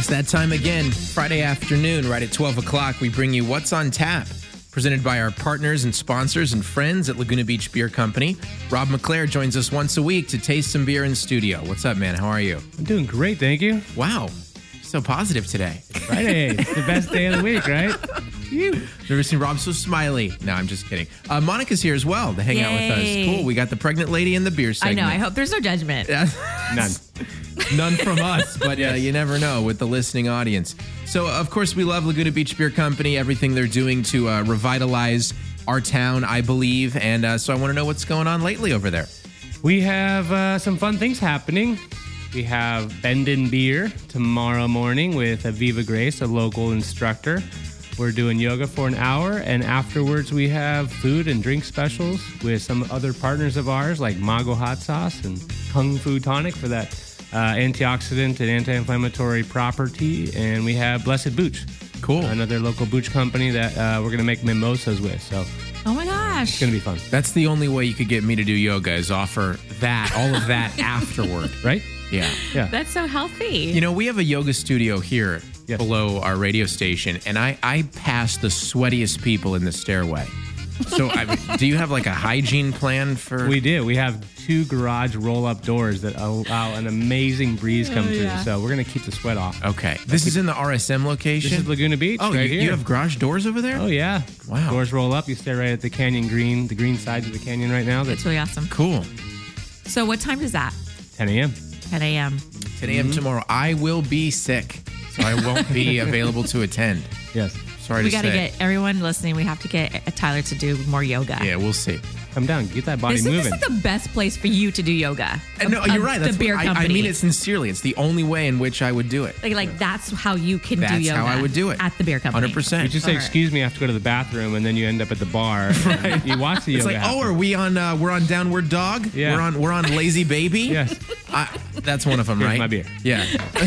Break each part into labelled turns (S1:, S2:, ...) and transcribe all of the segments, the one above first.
S1: It's that time again. Friday afternoon, right at 12 o'clock, we bring you What's on Tap, presented by our partners and sponsors and friends at Laguna Beach Beer Company. Rob McClare joins us once a week to taste some beer in studio. What's up, man? How are you?
S2: I'm doing great, thank you.
S1: Wow. So positive today.
S2: Friday, it's the best day of the week, right?
S1: Never seen Rob so smiley. No, I'm just kidding. Monica's here as well to hang out with us. Cool. We got the pregnant lady in the beer segment.
S3: I know. I hope there's no judgment.
S2: None.
S1: None from us, but you never know with the listening audience. So, of course, we love Laguna Beach Beer Company, everything they're doing to revitalize our town, I believe. And so I want to know what's going on lately over there.
S2: We have some fun things happening. We have Bendin Beer tomorrow morning with Aviva Grace, a local instructor. We're doing yoga for an hour, and afterwards we have food and drink specials with some other partners of ours like Mago Hot Sauce and Kung Fu Tonic for that antioxidant and anti-inflammatory property. And we have Blessed Booch.
S1: Cool.
S2: Another local booch company that we're going to make mimosas with. So
S3: Oh my gosh.
S2: it's going to be fun.
S1: That's the only way you could get me to do yoga is offer that, all of that afterward.
S2: Right?
S1: Yeah.
S2: Yeah.
S3: That's so healthy.
S1: You know, we have a yoga studio here below our radio station, and I pass the sweatiest people in the stairway. So, do you have like a hygiene plan for?
S2: We do. We have 2 garage roll-up doors that allow an amazing breeze come through. So we're going to keep the sweat off.
S1: Okay. This is in the RSM location?
S2: This is Laguna Beach right here.
S1: You have garage doors over there?
S2: Oh, yeah.
S1: Wow.
S2: Doors roll up. You stare right at the canyon green, the green sides of the canyon right now.
S3: That's really awesome.
S1: Cool.
S3: So what time is that?
S2: 10 a.m.
S3: 10 a.m.
S1: 10 a.m. tomorrow. I will be sick, so I won't be available to attend.
S2: Yes.
S1: Sorry
S3: We
S1: to
S3: got to
S1: say.
S3: get everyone listening. We have to get Tyler to do more yoga.
S1: Yeah, we'll see.
S2: Come down. Get that body
S3: This
S2: moving.
S3: is like the best place for you to do yoga.
S1: No, you're right.
S3: The
S1: That's
S3: beer
S1: what,
S3: company.
S1: I mean it sincerely. It's the only way in which I would do it.
S3: Like that's how you can do
S1: That's
S3: yoga.
S1: how I would do it.
S3: At the beer company.
S1: 100%.
S2: you just say,
S3: All right.
S2: excuse me, I have to go to the bathroom, and then you end up at the bar. Right. You watch the
S1: It's
S2: yoga
S1: like,
S2: happen.
S1: are we on? We're on Downward Dog.
S2: Yeah.
S1: We're on Lazy Baby.
S2: Yes.
S1: That's one of them,
S2: Here's
S1: right?
S2: my beer.
S1: Yeah.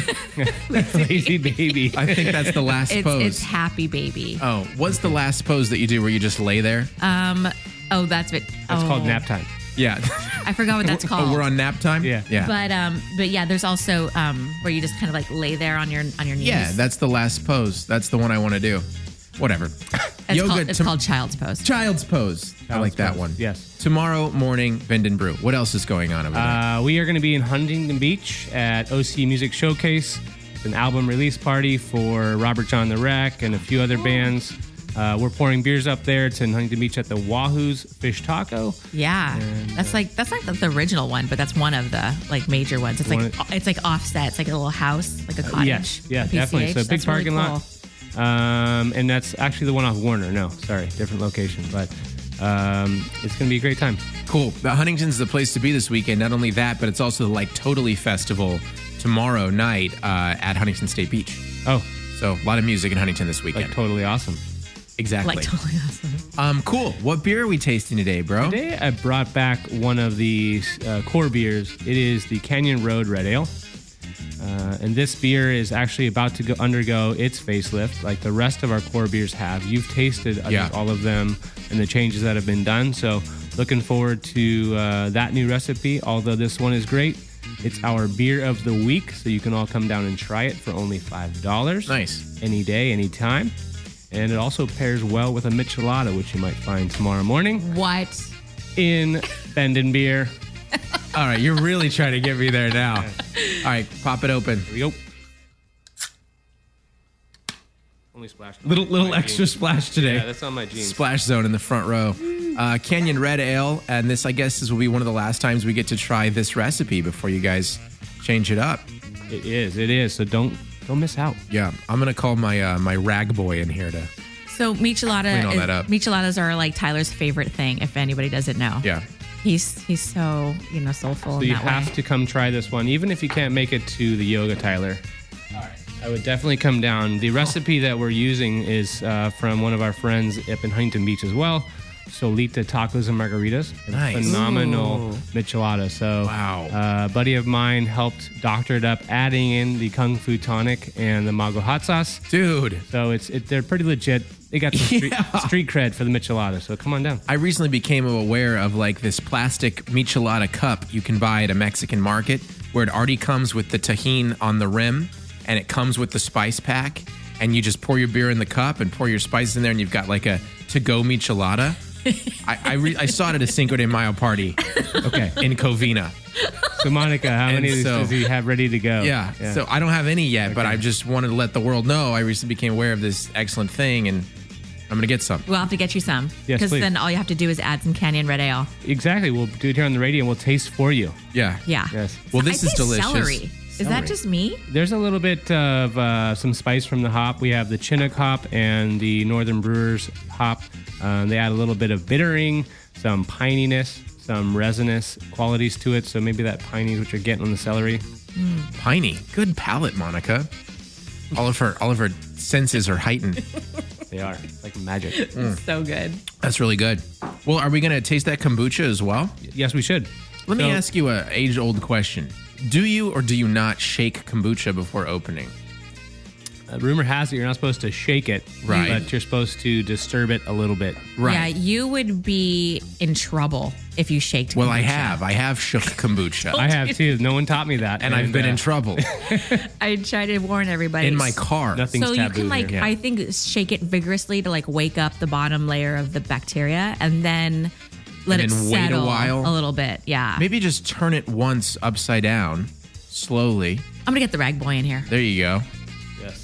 S2: Lazy baby.
S1: I think that's the last pose.
S3: It's happy baby.
S1: Oh, what's the last pose that you do where you just lay there?
S3: Oh, that's it.
S2: That's called nap time.
S1: Yeah.
S3: I forgot what that's called.
S1: Oh, we're on nap time?
S2: Yeah.
S1: Yeah.
S3: But yeah, there's also where you just kind of like lay there on your knees.
S1: Yeah, that's the last pose. That's the one I want to do. Whatever.
S3: It's called child's pose.
S1: Child's pose. I like that
S2: pose.
S1: one.
S2: Yes.
S1: Tomorrow morning, Bend and Brew. What else is going on over there?
S2: We are going to be in Huntington Beach at OC Music Showcase. It's an album release party for Robert John the Wreck and a few other bands. We're pouring beers up there. It's in Huntington Beach at the Wahoo's Fish Taco.
S3: Yeah, that's like the original one, but that's one of the like major ones. It's like offset. It's like a little house, like a cottage.
S2: Yes, yeah,
S3: a PCH.
S2: definitely. So big
S3: That's really
S2: parking lot.
S3: cool.
S2: And that's actually the one off Warner. No, sorry, different location. But it's going to be a great time.
S1: Cool. Huntington's the place to be this weekend. Not only that, but it's also the Like Totally Festival tomorrow night at Huntington State Beach.
S2: Oh,
S1: So a lot of music in Huntington this weekend.
S2: like totally awesome.
S1: Exactly.
S3: Like totally awesome.
S1: Cool. What beer are we tasting today, bro?
S2: Today I brought back one of the core beers. It is the Canyon Road Red Ale. And this beer is actually about to undergo its facelift like the rest of our core beers have. You've tasted I think, all of them and the changes that have been done. So looking forward to that new recipe. Although this one is great. It's our beer of the week. So you can all come down and try it for only $5.
S1: Nice.
S2: Any day, any time. And it also pairs well with a michelada, which you might find tomorrow morning
S3: What?
S2: in Bendin Beer.
S1: All right, you're really trying to get me there now. All right, pop it open.
S2: Here we go. Only splash.
S1: Little
S2: My
S1: extra
S2: jeans.
S1: splash today.
S2: Yeah, that's on my jeans.
S1: Splash zone in the front row. Canyon Red Ale, and this, I guess, this will be one of the last times we get to try this recipe before you guys change it up.
S2: It is. So don't miss out.
S1: Yeah, I'm gonna call my my rag boy in here to.
S3: So
S1: Clean all that up.
S3: micheladas are like Tyler's favorite thing. If anybody doesn't know.
S1: Yeah.
S3: He's so soulful.
S2: So
S3: in
S2: you
S3: that
S2: have
S3: way.
S2: to come try this one, even if you can't make it to the yoga, Tyler. I would definitely come down. The recipe that we're using is from one of our friends up in Huntington Beach as well. Solita Tacos and Margaritas.
S1: Nice.
S2: Phenomenal
S3: Ooh.
S2: michelada. So
S1: Wow.
S2: a buddy of mine helped doctor it up, adding in the Kung Fu Tonic and the Mago Hot Sauce.
S1: Dude,
S2: So they're pretty legit. They got some
S1: Yeah.
S2: street cred for the michelada. So come on down.
S1: I recently became aware of like this plastic michelada cup you can buy at a Mexican market where it already comes with the tajin on the rim. and it comes with the spice pack, and you just pour your beer in the cup and pour your spices in there, and you've got like a to-go michelada. I saw it at a Cinco de Mayo party.
S2: Okay.
S1: In Covina.
S2: So, Monica, how many of these does he have ready to go?
S1: Yeah. So I don't have any yet, but I just wanted to let the world know I recently became aware of this excellent thing, and I'm going to get some.
S3: We'll have to get you some.
S2: Yes,
S3: Because
S2: please.
S3: then all you have to do is add some Canyon Red Ale.
S2: Exactly. We'll do it here on the radio and we'll taste for you.
S1: Yeah.
S3: Yeah.
S2: Yes.
S1: Well, this
S3: I
S1: is
S3: taste
S1: delicious.
S3: Celery. Is that just me?
S2: There's a little bit of some spice from the hop. We have the Chinook hop and the Northern Brewers hop. They add a little bit of bittering, some pininess, some resinous qualities to it. So maybe that piney, which you're getting on the celery.
S1: Piney. Good palate, Monica. All of her senses are heightened.
S2: They are like magic.
S3: So good.
S1: That's really good. Well, are we going to taste that kombucha as well?
S2: Yes, we should.
S1: Let me
S2: So-
S1: ask you an age-old question. Do you or do you not shake kombucha before opening?
S2: Rumor has it you're not supposed to shake it,
S1: Right.
S2: but you're supposed to disturb it a little bit.
S1: Right.
S3: Yeah, you would be in trouble if you shaked
S1: Well,
S3: kombucha.
S1: I have shook kombucha.
S2: I have too. No one taught me that,
S1: and I've been in trouble
S3: I try to warn everybody.
S1: in my car.
S2: Nothing's
S3: So you
S2: taboo
S3: can
S2: here.
S3: I think shake it vigorously to like wake up the bottom layer of the bacteria, and then let
S1: And
S3: it
S1: then wait a
S3: settle
S1: while?
S3: a little bit. Yeah,
S1: Maybe just turn it once upside down, slowly.
S3: I'm gonna get the rag boy in here.
S1: There you go.
S2: Yes.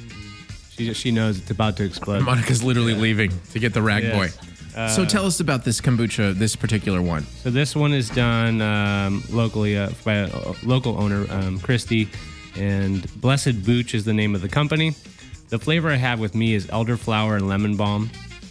S2: She knows it's about to explode.
S1: Monica's literally leaving to get the rag
S2: Yes.
S1: boy. So tell us about this kombucha, this particular one.
S2: So this one is done locally by a local owner, Christy, and Blessed Booch is the name of the company. The flavor I have with me is elderflower and lemon balm,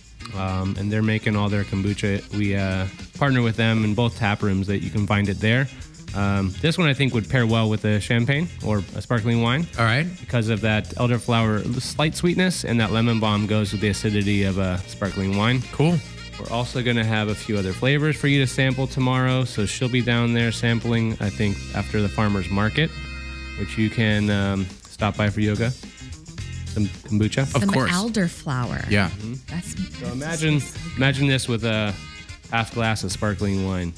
S2: and they're making all their kombucha. We partner with them in both tap rooms that you can find it there. This one I think would pair well with a champagne or a sparkling wine.
S1: All right.
S2: Because of that elderflower slight sweetness, and that lemon balm goes with the acidity of a sparkling wine.
S1: Cool.
S2: We're also going to have a few other flavors for you to sample tomorrow. So she'll be down there sampling, I think, after the farmer's market, which you can stop by for yoga. Some kombucha.
S1: Of
S3: Some
S1: course.
S3: elderflower.
S1: Yeah.
S3: That's
S2: So imagine this with a half glass of sparkling wine.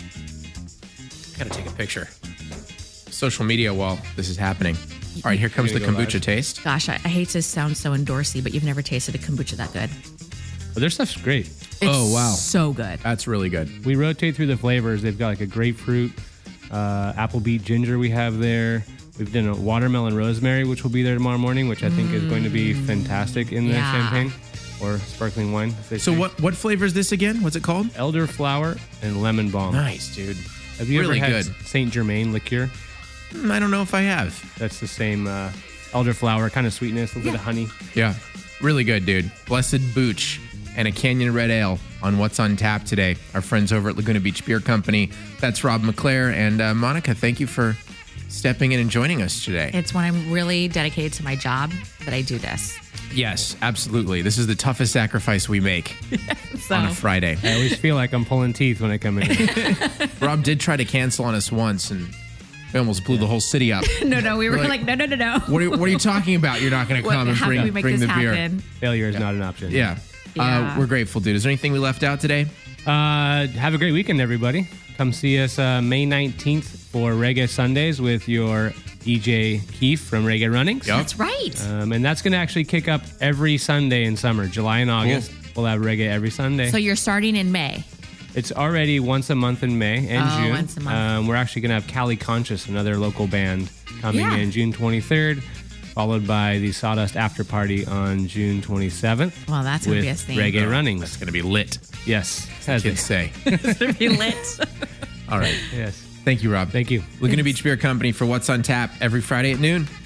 S1: Gotta take a picture. Social media while this is happening. All right, here comes the
S2: You're gonna go
S1: kombucha
S2: live?
S1: taste.
S3: Gosh, I hate to sound so endorsey, but you've never tasted a kombucha that good.
S2: But their stuff's great.
S3: It's
S1: Oh, wow.
S3: so good.
S1: That's really good.
S2: We rotate through the flavors. They've got like a grapefruit, apple beet ginger we have there. We've done a watermelon rosemary, which will be there tomorrow morning, which I think is going to be fantastic in the
S3: Yeah.
S2: champagne or sparkling wine. as they
S1: So
S2: say.
S1: what flavor is this again? What's it called?
S2: Elderflower and lemon balm.
S1: Nice, dude.
S2: Have you
S1: really
S2: ever had
S1: good.
S2: Saint Germain liqueur?
S1: I don't know if I have.
S2: That's the same elderflower kind of sweetness, a little bit of honey.
S1: Yeah. Really good, dude. Blessed Booch and a Canyon Red Ale on What's on Tap today. Our friends over at Laguna Beach Beer Company. That's Rob McClare. And Monica, thank you for stepping in and joining us today.
S3: It's when I'm really dedicated to my job that I do this.
S1: Yes, absolutely. This is the toughest sacrifice we make
S3: So
S1: on a Friday.
S2: I always feel like I'm pulling teeth when I come in.
S1: Rob did try to cancel on us once, and we almost blew the whole city up.
S3: no, we were
S1: We're
S3: like, no.
S1: What are you talking about? You're not going to come and
S3: How can we make
S1: bring
S3: this
S1: the beer.
S3: happen?
S2: Failure is not an option.
S1: Yeah.
S3: Yeah.
S1: We're grateful, dude. Is there anything we left out today?
S2: Have a great weekend, everybody. Come see us May 19th for Reggae Sundays with your EJ Keefe from Reggae Runnings.
S1: Yep.
S3: That's right.
S2: And that's going to actually kick up every Sunday in summer, July and August. We'll have reggae every Sunday.
S3: So you're starting in May.
S2: It's already once a month in May and
S3: Oh,
S2: June.
S3: once a month.
S2: We're actually going to have Cali Conscious, another local band, coming
S3: Yeah.
S2: in June 23rd, followed by the Sawdust After Party on June 27th.
S3: Well, that's gonna
S2: with
S3: be a thing.
S2: Reggae Runnings.
S1: It's going to be lit,
S2: Yes.
S1: as kids say.
S3: It's gonna be lit.
S1: All right.
S2: Yes.
S1: Thank you, Rob.
S2: Thank you.
S1: Laguna Beach Beer Company for What's on Tap every Friday at noon.